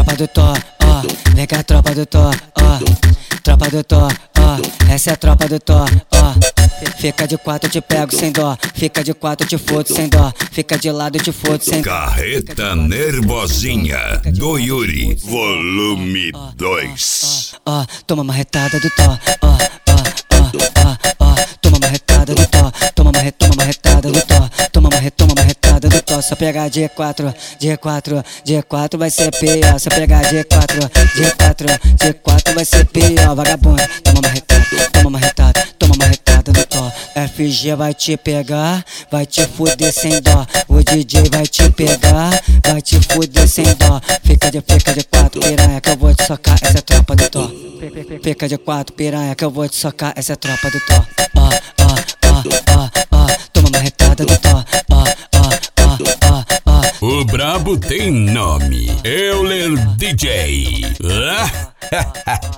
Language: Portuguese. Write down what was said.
tropa do Tó, ó. Vem cá, tropa do Tó, ó. Tropa do Tó, ó. Essa é a tropa do Tó, ó. Fica de quatro, eu te pego sem dó. Fica de quatro, eu te fodo sem dó. Fica de lado, eu te fodo sem dó. Carreta Nervosinha do Yuri, volume 2. Ó, toma uma retada do Tó, ó. Toma uma retada do Tó. Toma uma retada do Tó. Toma uma retada do Tó. Se eu pegar G4 vai ser pior. Se eu pegar G4 vai ser pior. Vagabundo, toma uma retada do Tó. FG vai te pegar, vai te fuder sem dó. O DJ vai te pegar, vai te fuder sem dó. Fica de quatro, piranha, que eu vou te socar. Essa é a tropa do Tó. Fica de quatro, piranha, que eu vou te socar. Essa é a tropa do Tó. Toma uma retada do Tó. O brabo tem nome, Euler DJ.